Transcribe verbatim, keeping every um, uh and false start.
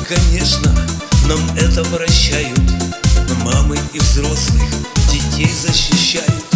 конечно, нам это прощают, но мамы и взрослых детей защищают.